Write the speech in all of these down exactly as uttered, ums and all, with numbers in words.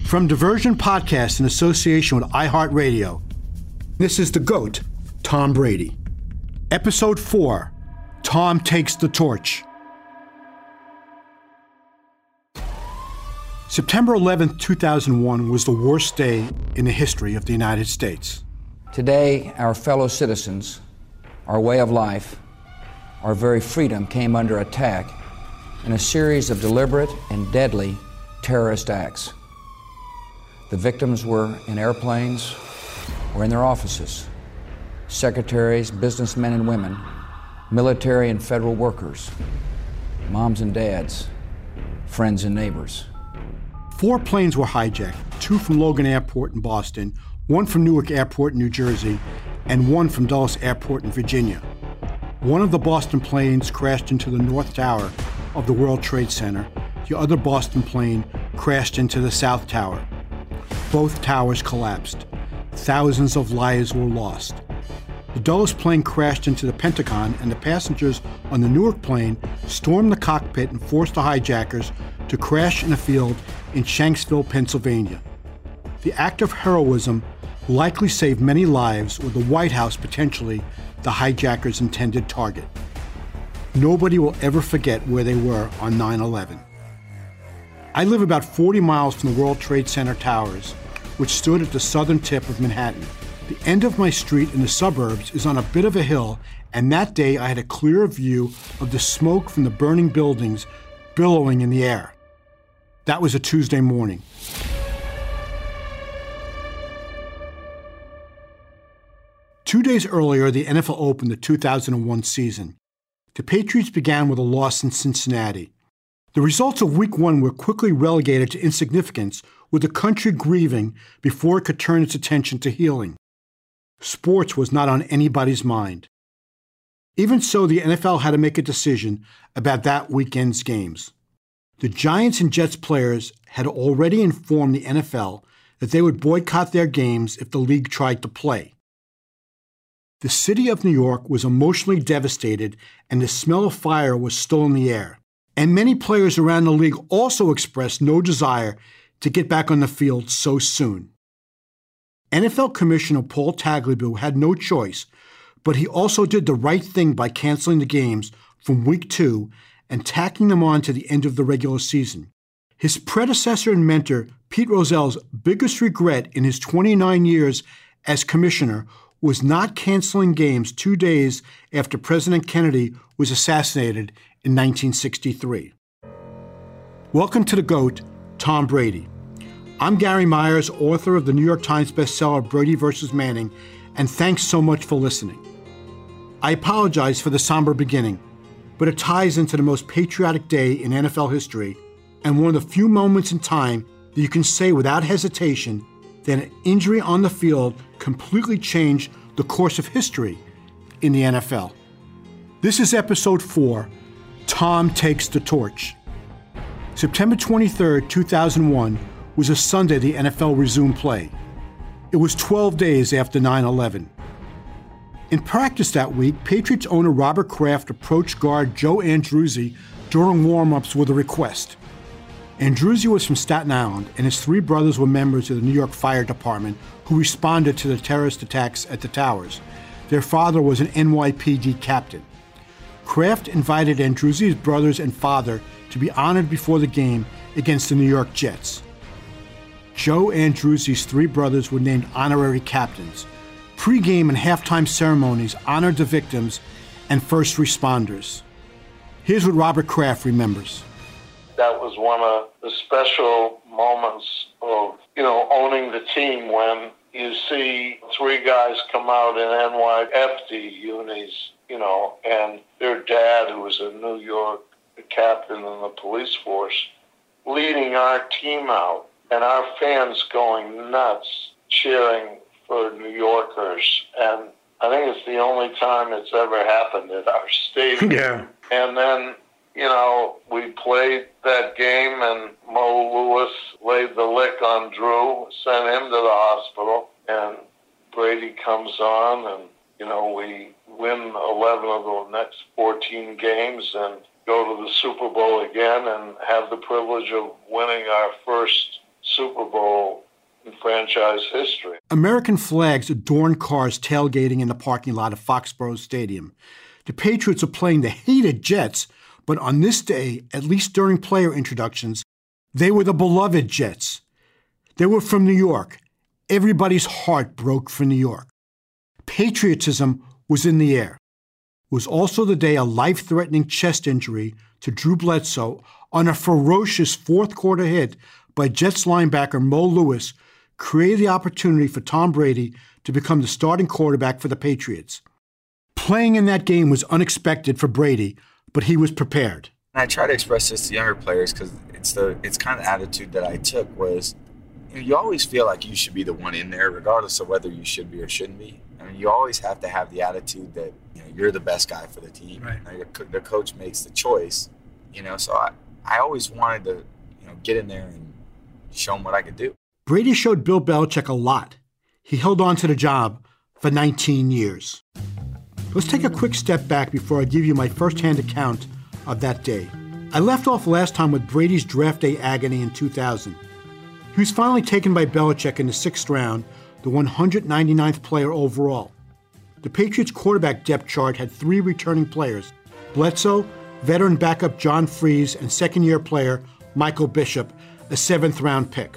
From Diversion Podcast in association with iHeartRadio, this is the GOAT, Tom Brady. Episode four, Tom Takes the Torch. September eleventh, two thousand one was the worst day in the history of the United States. Today, our fellow citizens, our way of life, our very freedom came under attack in a series of deliberate and deadly terrorist acts. The victims were in airplanes or in their offices, secretaries, businessmen and women, military and federal workers, moms and dads, friends and neighbors. Four planes were hijacked, two from Logan Airport in Boston, one from Newark Airport in New Jersey, and one from Dulles Airport in Virginia. One of the Boston planes crashed into the North Tower of the World Trade Center. The other Boston plane crashed into the South Tower. Both towers collapsed. Thousands of lives were lost. The Dulles plane crashed into the Pentagon, and the passengers on the Newark plane stormed the cockpit and forced the hijackers to crash in a field in Shanksville, Pennsylvania. The act of heroism likely saved many lives, with the White House potentially the hijackers' intended target. Nobody will ever forget where they were on nine eleven. I live about forty miles from the World Trade Center towers, which stood at the southern tip of Manhattan. The end of my street in the suburbs is on a bit of a hill, and that day I had a clear view of the smoke from the burning buildings billowing in the air. That was a Tuesday morning. Two days earlier, the N F L opened the two thousand one season. The Patriots began with a loss in Cincinnati. The results of Week One were quickly relegated to insignificance, with the country grieving before it could turn its attention to healing. Sports was not on anybody's mind. Even so, the N F L had to make a decision about that weekend's games. The Giants and Jets players had already informed the N F L that they would boycott their games if the league tried to play. The city of New York was emotionally devastated, and the smell of fire was still in the air. And many players around the league also expressed no desire to get back on the field so soon. N F L Commissioner Paul Tagliabue had no choice, but he also did the right thing by canceling the games from Week Two and tacking them on to the end of the regular season. His predecessor and mentor, Pete Rozell's biggest regret in his twenty-nine years as commissioner was not canceling games two days after President Kennedy was assassinated in nineteen sixty-three. Welcome to the GOAT, Tom Brady. I'm Gary Myers, author of the New York Times bestseller Brady versus Manning, and thanks so much for listening. I apologize for the somber beginning, but it ties into the most patriotic day in N F L history and one of the few moments in time that you can say without hesitation that an injury on the field completely changed the course of history in the N F L. This is episode four, Tom Takes the Torch. September twenty-third, two thousand one was a Sunday the N F L resumed play. It was twelve days after nine eleven. In practice that week, Patriots owner Robert Kraft approached guard Joe Andruzzi during warm-ups with a request. Andruzzi was from Staten Island, and his three brothers were members of the New York Fire Department who responded to the terrorist attacks at the towers. Their father was an N Y P D captain. Kraft invited Andruzzi's brothers and father to be honored before the game against the New York Jets. Joe Andruzzi's three brothers were named honorary captains. Pre-game and halftime ceremonies honored the victims and first responders. Here's what Robert Kraft remembers. That was one of the special moments of, you know, owning the team when you see three guys come out in N Y P D unis, you know, and their dad, who was a New York captain in the police force, leading our team out, and our fans going nuts, cheering for New Yorkers. And I think it's the only time it's ever happened at our stadium. Yeah. And then, you know, we played that game, and Mo Lewis laid the lick on Drew, sent him to the hospital, and Brady comes on, and, you know, we win eleven of the next fourteen games and go to the Super Bowl again and have the privilege of winning our first Super Bowl in franchise history. American flags adorn cars tailgating in the parking lot of Foxborough Stadium. The Patriots are playing the hated Jets, but on this day, at least during player introductions, they were the beloved Jets. They were from New York. Everybody's heart broke for New York. Patriotism was in the air. It was also the day a life-threatening chest injury to Drew Bledsoe on a ferocious fourth-quarter hit by Jets linebacker Mo Lewis created the opportunity for Tom Brady to become the starting quarterback for the Patriots. Playing in that game was unexpected for Brady, but he was prepared. I try to express this to younger players because it's the it's kind of the attitude that I took was, you know, you always feel like you should be the one in there, regardless of whether you should be or shouldn't be. I mean, you always have to have the attitude that, you know, you're the best guy for the team. Right. Like, the, the coach makes the choice, you know. So I, I always wanted to, you know, get in there and show him what I could do. Brady showed Bill Belichick a lot. He held on to the job for nineteen years. Let's take a quick step back before I give you my first-hand account of that day. I left off last time with Brady's draft day agony in two thousand. He was finally taken by Belichick in the sixth round, the one hundred ninety-ninth player overall. The Patriots' quarterback depth chart had three returning players: Bledsoe, veteran backup John Freese, and second-year player Michael Bishop, a seventh-round pick.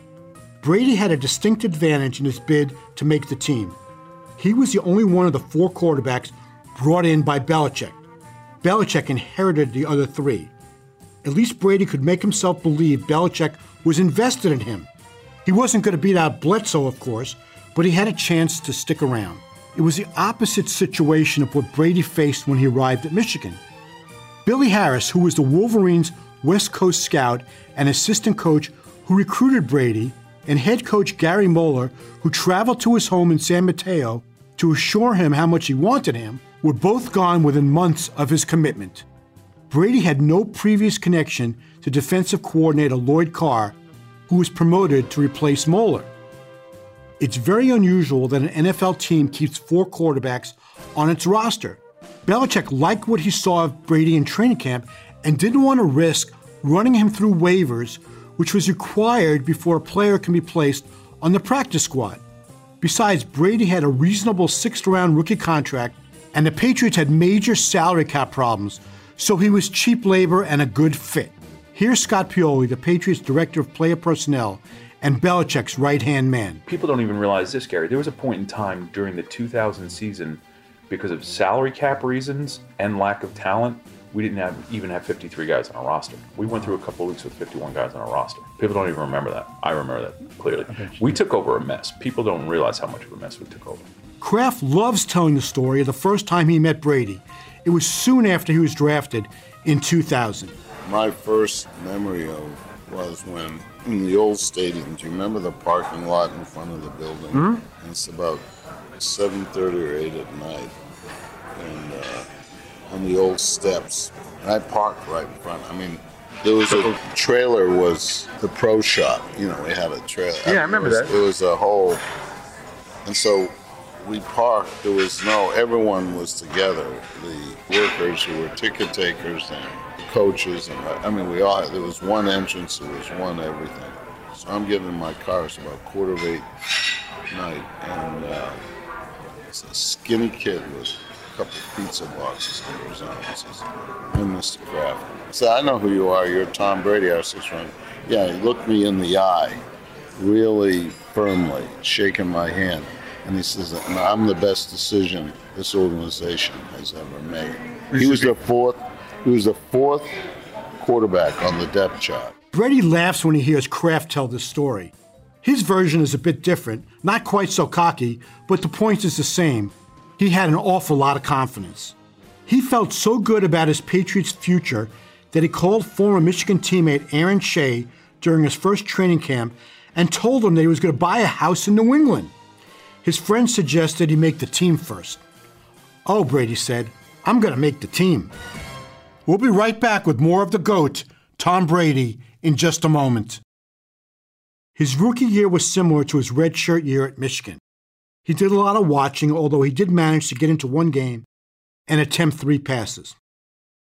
Brady had a distinct advantage in his bid to make the team. He was the only one of the four quarterbacks brought in by Belichick. Belichick inherited the other three. At least Brady could make himself believe Belichick was invested in him. He wasn't going to beat out Bledsoe, of course, but he had a chance to stick around. It was the opposite situation of what Brady faced when he arrived at Michigan. Billy Harris, who was the Wolverines' West Coast scout and assistant coach who recruited Brady, and head coach Gary Moeller, who traveled to his home in San Mateo to assure him how much he wanted him, were both gone within months of his commitment. Brady had no previous connection to defensive coordinator Lloyd Carr, who was promoted to replace Moeller. It's very unusual that an N F L team keeps four quarterbacks on its roster. Belichick liked what he saw of Brady in training camp and didn't want to risk running him through waivers, which was required before a player can be placed on the practice squad. Besides, Brady had a reasonable sixth-round rookie contract, and the Patriots had major salary cap problems, so he was cheap labor and a good fit. Here's Scott Pioli, the Patriots' director of player personnel and Belichick's right-hand man. People don't even realize this, Gary. There was a point in time during the two thousand season, because of salary cap reasons and lack of talent, we didn't have, even have fifty-three guys on our roster. We went through a couple of weeks with fifty-one guys on our roster. People don't even remember that. I remember that clearly. We took over a mess. People don't realize how much of a mess we took over. Kraft loves telling the story of the first time he met Brady. It was soon after he was drafted in two thousand. My first memory of was when in the old stadium. Do you remember the parking lot in front of the building? Mm-hmm. And it's about seven thirty or eight at night. And uh, on the old steps. And I parked right in front. I mean, there was a trailer was the pro shop. You know, we had a trailer. Yeah, I, mean, I remember it was, that. It was a whole, and so we parked. There was no, everyone was together. The workers who were ticket takers and the coaches. And I mean, we all, there was one entrance, there was one everything. So I'm getting in my car, it's about quarter of eight night, and uh, it's a skinny kid with couple pizza boxes under his arm. He says, "I'm Mister Kraft." I said, "I know who you are. You're Tom Brady." I said, "Yeah." He looked me in the eye, really firmly, shaking my hand, and he says, "I'm the best decision this organization has ever made." He was the fourth. He was the fourth quarterback on the depth chart. Brady laughs when he hears Kraft tell this story. His version is a bit different, not quite so cocky, but the point is the same. He had an awful lot of confidence. He felt so good about his Patriots' future that he called former Michigan teammate Aaron Shea during his first training camp and told him that he was going to buy a house in New England. His friend suggested he make the team first. "Oh," Brady said, "I'm going to make the team." We'll be right back with more of the GOAT, Tom Brady, in just a moment. His rookie year was similar to his redshirt year at Michigan. He did a lot of watching, although he did manage to get into one game and attempt three passes.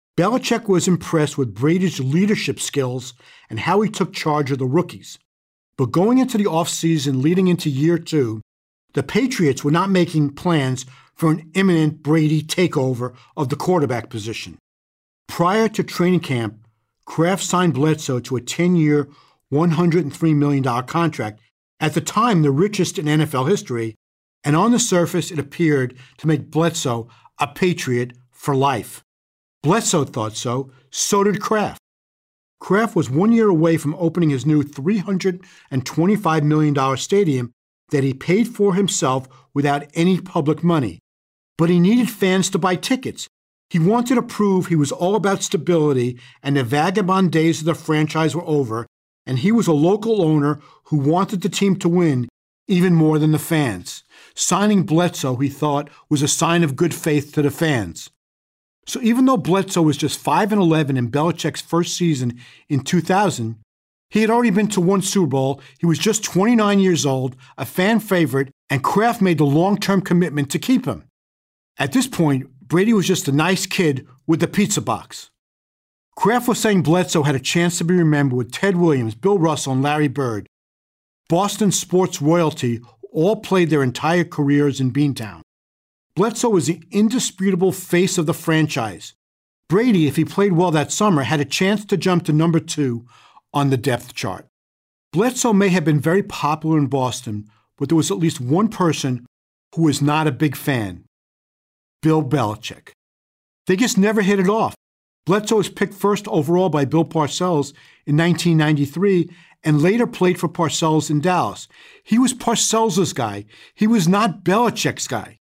Belichick was impressed with Brady's leadership skills and how he took charge of the rookies. But going into the offseason leading into year two, the Patriots were not making plans for an imminent Brady takeover of the quarterback position. Prior to training camp, Kraft signed Bledsoe to a ten-year, one hundred three million dollars contract, at the time the richest in N F L history, and on the surface it appeared to make Bledsoe a Patriot for life. Bledsoe thought so, so did Kraft. Kraft was one year away from opening his new three hundred twenty-five million dollars stadium that he paid for himself without any public money. But he needed fans to buy tickets. He wanted to prove he was all about stability and the vagabond days of the franchise were over, and he was a local owner who wanted the team to win even more than the fans. Signing Bledsoe, he thought, was a sign of good faith to the fans. So even though Bledsoe was just five and eleven in Belichick's first season in two thousand, he had already been to one Super Bowl, he was just twenty-nine years old, a fan favorite, and Kraft made the long-term commitment to keep him. At this point, Brady was just a nice kid with the pizza box. Kraft was saying Bledsoe had a chance to be remembered with Ted Williams, Bill Russell, and Larry Bird. Boston sports royalty all played their entire careers in Beantown. Bledsoe was the indisputable face of the franchise. Brady, if he played well that summer, had a chance to jump to number two on the depth chart. Bledsoe may have been very popular in Boston, but there was at least one person who was not a big fan: Bill Belichick. They just never hit it off. Bledsoe was picked first overall by Bill Parcells in nineteen ninety-three and later played for Parcells in Dallas. He was Parcells' guy. He was not Belichick's guy.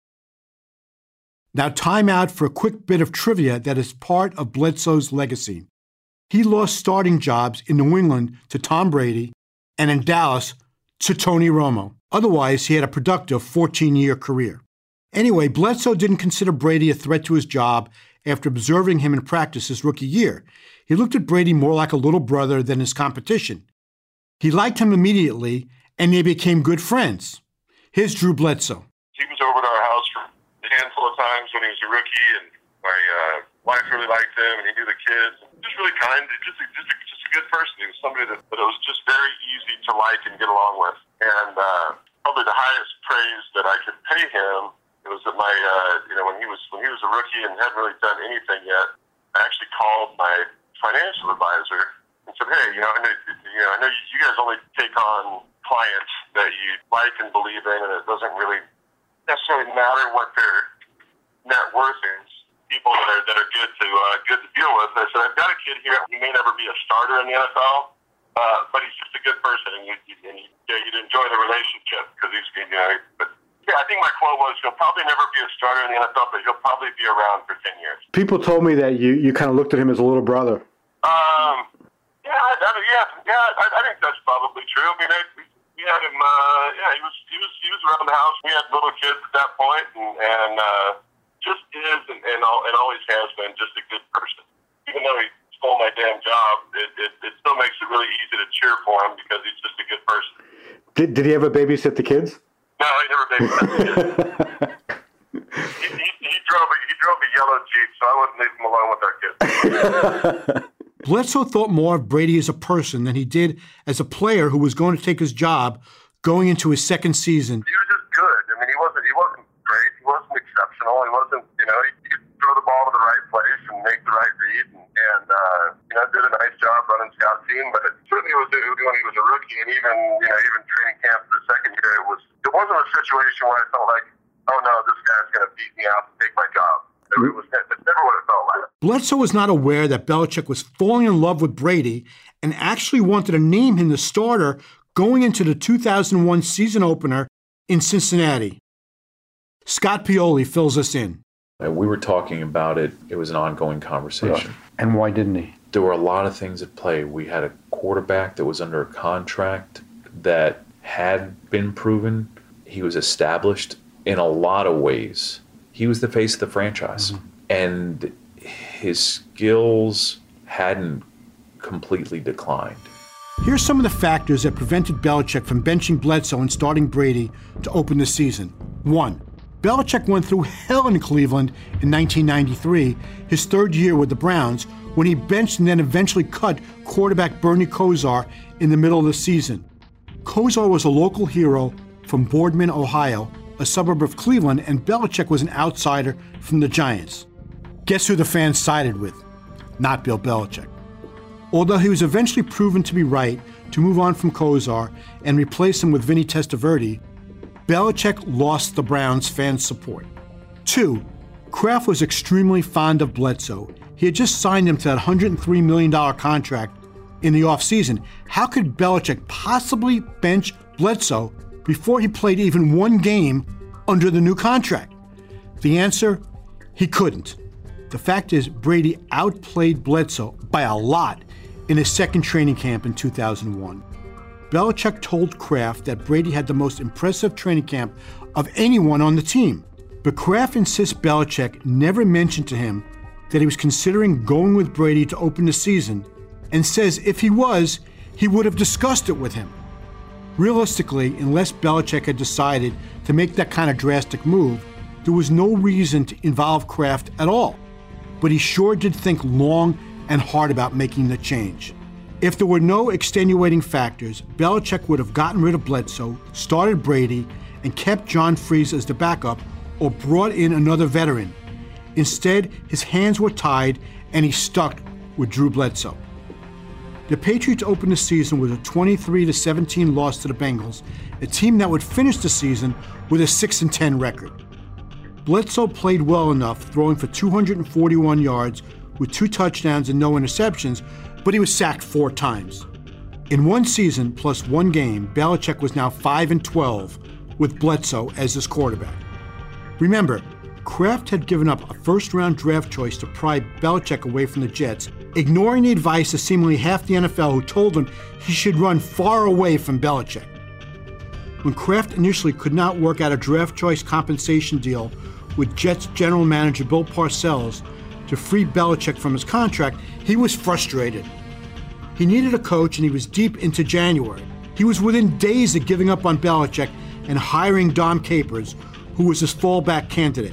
Now time out for a quick bit of trivia that is part of Bledsoe's legacy. He lost starting jobs in New England to Tom Brady and in Dallas to Tony Romo. Otherwise, he had a productive fourteen-year career. Anyway, Bledsoe didn't consider Brady a threat to his job after observing him in practice his rookie year. He looked at Brady more like a little brother than his competition. He liked him immediately, and they became good friends. Here's Drew Bledsoe. He was over at our house for a handful of times when he was a rookie, and my uh, wife really liked him, and he knew the kids. Just really kind, just a, just a, just a good person. He was somebody that, that it was just very easy to like and get along with. And uh, probably the highest praise that I could pay him, it was that my, uh, you know, when he was when he was a rookie and hadn't really done anything yet, I actually called my financial advisor and said, hey, you know, I know, you know, I know you guys only take on clients that you like and believe in, and it doesn't really necessarily matter what their net worth is. People that are that are good to uh, good to deal with. I said, I've got a kid here. He may never be a starter in the N F L, uh, but he's just a good person, and you you, and you yeah, you'd enjoy the relationship because he's you know. But yeah, I think my quote was, he'll probably never be a starter in the N F L, but he'll probably be around for ten years. People told me that you, you kind of looked at him as a little brother. Um, yeah, I, I, yeah, yeah. I, I think that's probably true. I mean, I, we, we had him. Uh, yeah, he was he was he was around the house. We had little kids at that point, and, and uh, just is and and, all, and always has been just a good person. Even though he stole my damn job, it, it, it still makes it really easy to cheer for him because he's just a good person. Did Did he ever babysit the kids? No, he never babysat the kids. he, he, he drove a, he drove a yellow Jeep, so I wouldn't leave him alone with our kids. Bledsoe thought more of Brady as a person than he did as a player who was going to take his job going into his second season. He was just good. I mean, he wasn't he wasn't great. He wasn't exceptional. He wasn't, you know, he, he could throw the ball to the right place and make the right read, and, and uh, you know, did a nice job running scout team. But it certainly was when he was a rookie, and even you know, even training camp for the second year, it was it wasn't a situation where I felt like, oh no, this guy's going to beat me out and take my job. It was that's never what it felt like. Bledsoe was not aware that Belichick was falling in love with Brady and actually wanted to name him the starter going into the two thousand one season opener in Cincinnati. Scott Pioli fills us in. We were talking about it. It was an ongoing conversation. And why didn't he? There were a lot of things at play. We had a quarterback that was under a contract that had been proven. He was established in a lot of ways. He was the face of the franchise. Mm-hmm. And his skills hadn't completely declined. Here's some of the factors that prevented Belichick from benching Bledsoe and starting Brady to open the season. One, Belichick went through hell in Cleveland in nineteen ninety-three, his third year with the Browns, when he benched and then eventually cut quarterback Bernie Kosar in the middle of the season. Kosar was a local hero from Boardman, Ohio, a suburb of Cleveland, and Belichick was an outsider from the Giants. Guess who the fans sided with? Not Bill Belichick. Although he was eventually proven to be right to move on from Kosar and replace him with Vinny Testaverde, Belichick lost the Browns' fans' support. Two, Kraft was extremely fond of Bledsoe. He had just signed him to that one hundred three million dollars contract in the offseason. How could Belichick possibly bench Bledsoe before he played even one game under the new contract? The answer, he couldn't. The fact is, Brady outplayed Bledsoe by a lot in his second training camp in two thousand one. Belichick told Kraft that Brady had the most impressive training camp of anyone on the team. But Kraft insists Belichick never mentioned to him that he was considering going with Brady to open the season, and says if he was, he would have discussed it with him. Realistically, unless Belichick had decided to make that kind of drastic move, there was no reason to involve Kraft at all. But he sure did think long and hard about making the change. If there were no extenuating factors, Belichick would have gotten rid of Bledsoe, started Brady, and kept John Freese as the backup, or brought in another veteran. Instead, his hands were tied and he stuck with Drew Bledsoe. The Patriots opened the season with a twenty-three to seventeen loss to the Bengals, a team that would finish the season with a six and ten record. Bledsoe played well enough, throwing for two hundred forty-one yards with two touchdowns and no interceptions, but he was sacked four times. In one season plus one game, Belichick was now five and twelve with Bledsoe as his quarterback. Remember, Kraft had given up a first-round draft choice to pry Belichick away from the Jets, ignoring the advice of seemingly half the N F L who told him he should run far away from Belichick. When Kraft initially could not work out a draft choice compensation deal with Jets general manager Bill Parcells to free Belichick from his contract, he was frustrated. He needed a coach, and he was deep into January. He was within days of giving up on Belichick and hiring Dom Capers, who was his fallback candidate.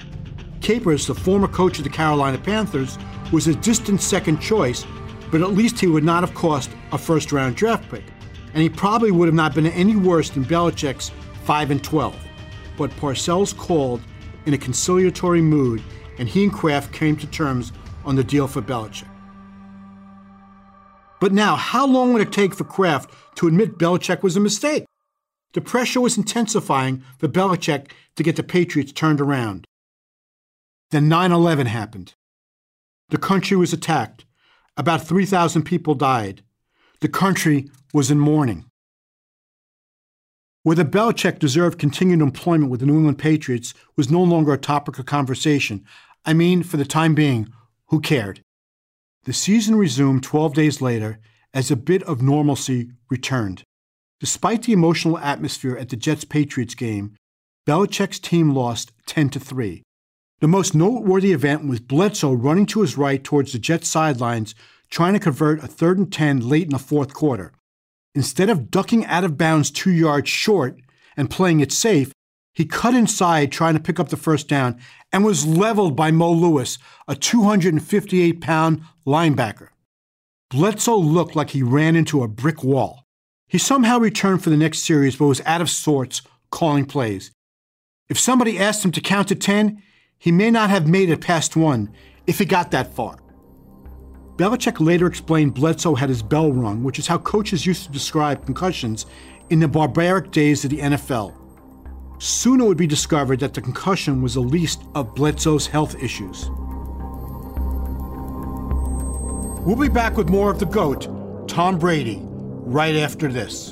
Capers, the former coach of the Carolina Panthers, was a distant second choice, but at least he would not have cost a first-round draft pick, and he probably would have not been any worse than Belichick's five and twelve. But Parcells called in a conciliatory mood, and he and Kraft came to terms on the deal for Belichick. But now, how long would it take for Kraft to admit Belichick was a mistake? The pressure was intensifying for Belichick to get the Patriots turned around. Then nine eleven happened. The country was attacked. About three thousand people died. The country was in mourning. Whether Belichick deserved continued employment with the New England Patriots was no longer a topic of conversation. I mean, for the time being, who cared? The season resumed twelve days later as a bit of normalcy returned. Despite the emotional atmosphere at the Jets-Patriots game, Belichick's team lost ten to three. The most noteworthy event was Bledsoe running to his right towards the Jets sidelines, trying to convert a third and ten late in the fourth quarter. Instead of ducking out of bounds two yards short and playing it safe, he cut inside trying to pick up the first down and was leveled by Mo Lewis, a two hundred fifty-eight pound linebacker. Bledsoe looked like he ran into a brick wall. He somehow returned for the next series but was out of sorts calling plays. If somebody asked him to count to ten, he may not have made it past one if he got that far. Belichick later explained Bledsoe had his bell rung, which is how coaches used to describe concussions in the barbaric days of the N F L. Soon it would be discovered that the concussion was the least of Bledsoe's health issues. We'll be back with more of the GOAT, Tom Brady, right after this.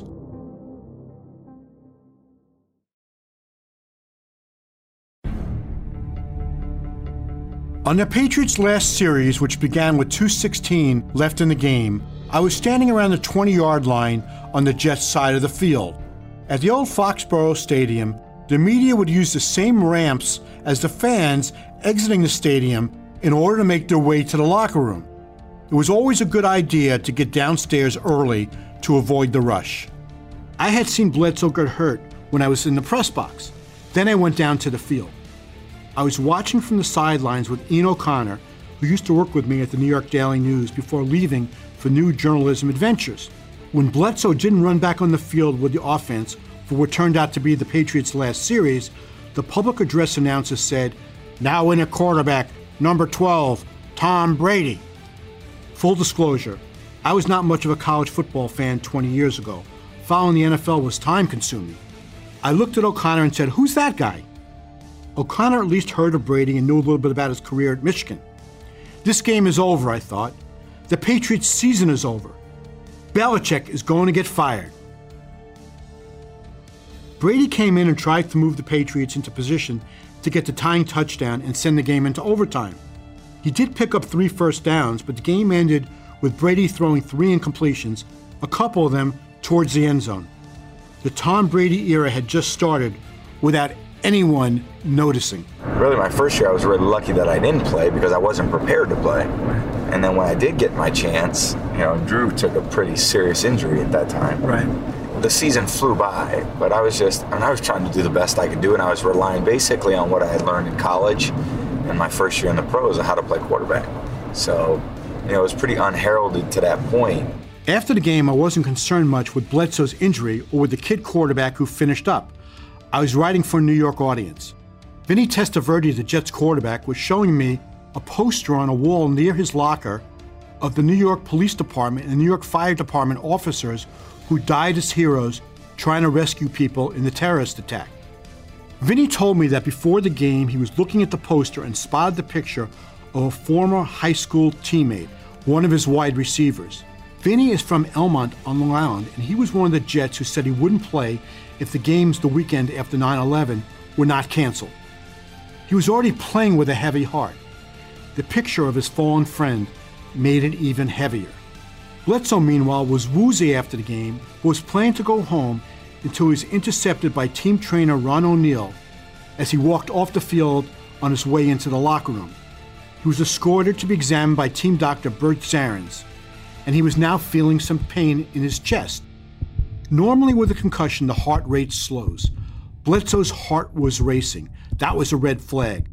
On the Patriots' last series, which began with two sixteen left in the game, I was standing around the twenty-yard line on the Jets side of the field. At the old Foxborough Stadium, the media would use the same ramps as the fans exiting the stadium in order to make their way to the locker room. It was always a good idea to get downstairs early to avoid the rush. I had seen Bledsoe get hurt when I was in the press box. Then I went down to the field. I was watching from the sidelines with Ian O'Connor, who used to work with me at the New York Daily News before leaving for new journalism adventures. When Bledsoe didn't run back on the field with the offense for what turned out to be the Patriots' last series, the public address announcer said, "Now in at quarterback, number twelve, Tom Brady." Full disclosure, I was not much of a college football fan twenty years ago. Following the N F L was time-consuming. I looked at O'Connor and said, "Who's that guy?" O'Connor at least heard of Brady and knew a little bit about his career at Michigan. This game is over, I thought. The Patriots' season is over. Belichick is going to get fired. Brady came in and tried to move the Patriots into position to get the tying touchdown and send the game into overtime. He did pick up three first downs, but the game ended with Brady throwing three incompletions, a couple of them towards the end zone. The Tom Brady era had just started without anyone noticing. Really, my first year I was really lucky that I didn't play because I wasn't prepared to play. And then when I did get my chance, you know, Drew took a pretty serious injury at that time. Right. The season flew by, but I was just, I mean, I was trying to do the best I could do, and I was relying basically on what I had learned in college and my first year in the pros on how to play quarterback. So, you know, it was pretty unheralded to that point. After the game, I wasn't concerned much with Bledsoe's injury or with the kid quarterback who finished up. I was writing for a New York audience. Vinny Testaverde, the Jets quarterback, was showing me a poster on a wall near his locker of the New York Police Department and New York Fire Department officers who died as heroes trying to rescue people in the terrorist attack. Vinny told me that before the game, he was looking at the poster and spotted the picture of a former high school teammate, one of his wide receivers. Vinny is from Elmont on Long Island, and he was one of the Jets who said he wouldn't play if the games the weekend after nine eleven were not canceled. He was already playing with a heavy heart. The picture of his fallen friend made it even heavier. Bledsoe, meanwhile, was woozy after the game, but was planning to go home until he was intercepted by team trainer Ron O'Neill as he walked off the field on his way into the locker room. He was escorted to be examined by team doctor Bert Zarens, and he was now feeling some pain in his chest. Normally with a concussion, the heart rate slows. Bledsoe's heart was racing. That was a red flag.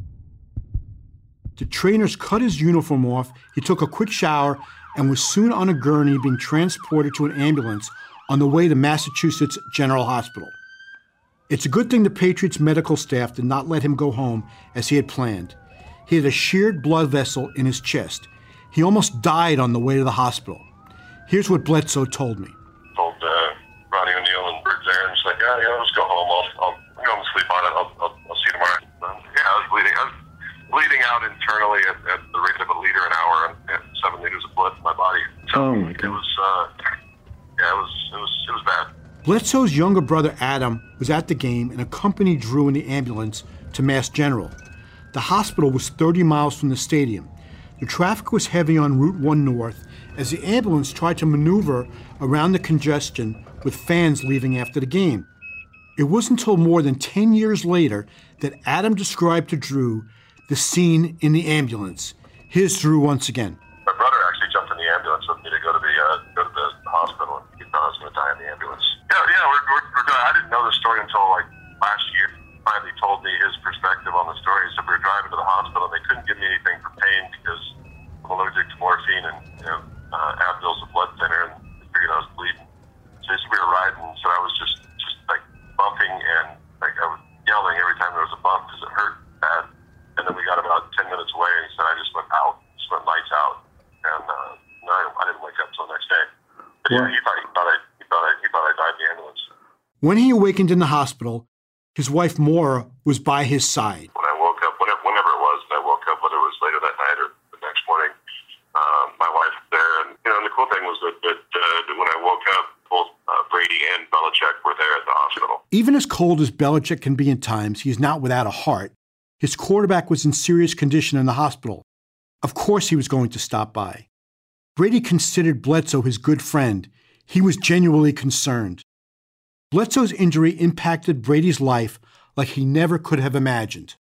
The trainers cut his uniform off, he took a quick shower, and was soon on a gurney being transported to an ambulance on the way to Massachusetts General Hospital. It's a good thing the Patriots medical staff did not let him go home as he had planned. He had a sheared blood vessel in his chest. He almost died on the way to the hospital. Here's what Bledsoe told me. Told uh, Ronnie O'Neill and Bert Zarens, like, yeah, yeah, let's go home. I'll, I'll go and sleep on it. I'll, I'll, I'll see you tomorrow. Um, yeah, I was bleeding. I was bleeding out internally at, at the rate of a liter an hour and, and seven liters of blood in my body. So oh my God. It was, uh, yeah, it was, it was, it was bad. Bledsoe's younger brother Adam was at the game and accompanied Drew in the ambulance to Mass General. The hospital was thirty miles from the stadium. The traffic was heavy on Route one North as the ambulance tried to maneuver around the congestion with fans leaving after the game. It wasn't until more than ten years later that Adam described to Drew the scene in the ambulance. Here's Drew once again. My brother actually jumped in the ambulance with me to go to the uh, go to the hospital, and he thought I was going to die in the ambulance. Yeah, yeah, we're, we're, we're good. I didn't know the story until like last year. He finally told me his perspective on the story. So we were driving to the hospital, and they couldn't give me anything for pain because I'm allergic to morphine, and you know, uh, Advil's a blood thinner, and they figured I was bleeding. So we were riding, so I was just just like bumping, and like I was yelling every time there was a bump because it hurt bad. And then we got about ten minutes away, and he said I just went out, just went lights out, and uh, no, I, I didn't wake up till the next day. But yeah, he thought he thought I he thought I he thought I died in the ambulance. When he awakened in the hospital, his wife Maura was by his side. When I woke up, whenever, whenever it was, I woke up, whether it was later that night or the next morning, um, my wife was there, and you know, and the cool thing was that, that, uh, that when I woke up, both uh, Brady and Belichick were there at the hospital. Even as cold as Belichick can be in times, he is not without a heart. His quarterback was in serious condition in the hospital. Of course he was going to stop by. Brady considered Bledsoe his good friend. He was genuinely concerned. Bledsoe's injury impacted Brady's life like he never could have imagined.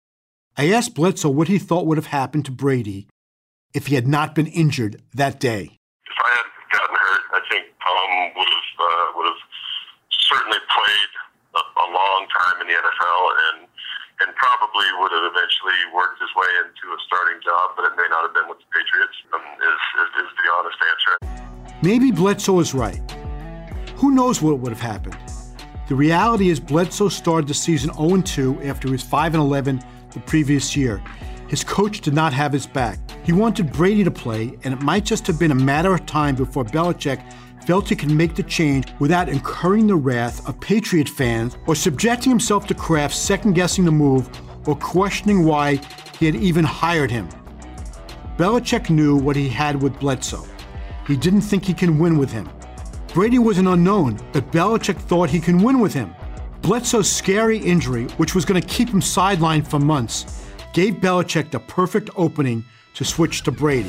I asked Bledsoe what he thought would have happened to Brady if he had not been injured that day. If I had gotten hurt, I think Tom would have uh, would have certainly played a, a long time in the N F L and and probably would have eventually worked his way into a starting job, but it may not have been with the Patriots, um, is, is, is the honest answer. Maybe Bledsoe is right. Who knows what would have happened? The reality is Bledsoe started the season oh and two after he was five and eleven the previous year. His coach did not have his back. He wanted Brady to play, and it might just have been a matter of time before Belichick felt he could make the change without incurring the wrath of Patriot fans or subjecting himself to Kraft second-guessing the move or questioning why he had even hired him. Belichick knew what he had with Bledsoe. He didn't think he can win with him. Brady was an unknown, but Belichick thought he can win with him. Bledsoe's scary injury, which was going to keep him sidelined for months, gave Belichick the perfect opening to switch to Brady.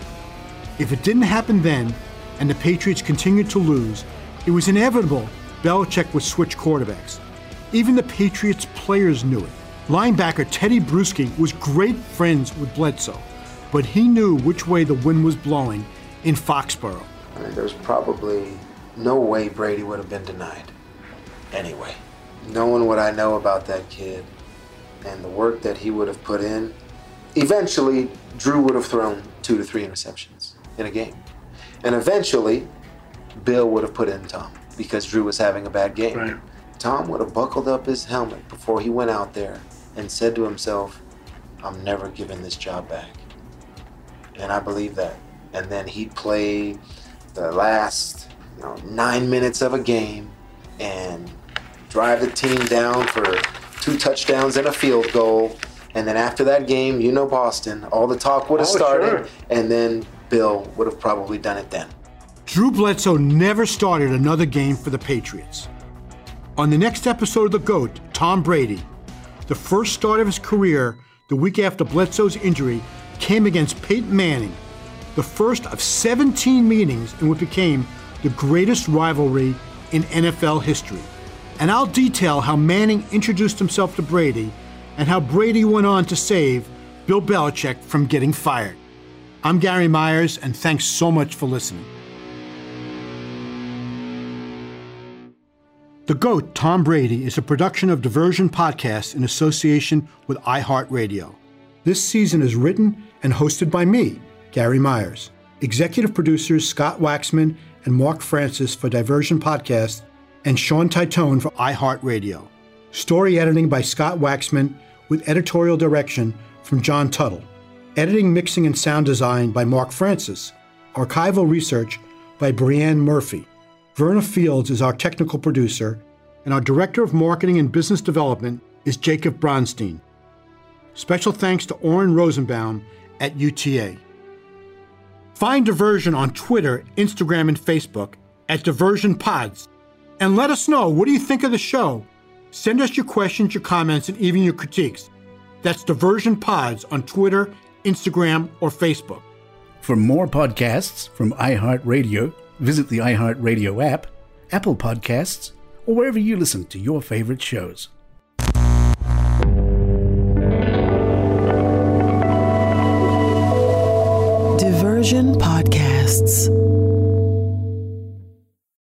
If it didn't happen then, and the Patriots continued to lose, it was inevitable Belichick would switch quarterbacks. Even the Patriots players knew it. Linebacker Teddy Bruschi was great friends with Bledsoe, but he knew which way the wind was blowing in Foxborough. I mean, there's probably no way Brady would have been denied. Anyway, knowing what I know about that kid and the work that he would have put in, eventually Drew would have thrown two to three interceptions in a game. And eventually, Bill would have put in Tom because Drew was having a bad game. Right. Tom would have buckled up his helmet before he went out there and said to himself, I'm never giving this job back. And I believe that. And then he'd play the last you know, nine minutes of a game and drive the team down for two touchdowns and a field goal. And then after that game, you know Boston, all the talk would have Oh, started. sure. And then Bill would have probably done it then. Drew Bledsoe never started another game for the Patriots. On the next episode of The GOAT, Tom Brady, the first start of his career, the week after Bledsoe's injury, came against Peyton Manning, the first of seventeen meetings in what became the greatest rivalry in N F L history. And I'll detail how Manning introduced himself to Brady and how Brady went on to save Bill Belichick from getting fired. I'm Gary Myers, and thanks so much for listening. The GOAT, Tom Brady, is a production of Diversion Podcast in association with iHeartRadio. This season is written and hosted by me, Gary Myers. Executive producers Scott Waxman and Mark Francis for Diversion Podcast, and Sean Titone for iHeartRadio. Story editing by Scott Waxman with editorial direction from John Tuttle. Editing, mixing, and sound design by Mark Francis. Archival research by Brianne Murphy. Verna Fields is our technical producer, and our Director of Marketing and Business Development is Jacob Bronstein. Special thanks to Oren Rosenbaum at U T A. Find Diversion on Twitter, Instagram, and Facebook at Diversion Pods. And let us know, what do you think of the show? Send us your questions, your comments, and even your critiques. That's Diversion Pods on Twitter, Instagram, or Facebook. For more podcasts from iHeartRadio, visit the iHeartRadio app, Apple Podcasts, or wherever you listen to your favorite shows. Diversion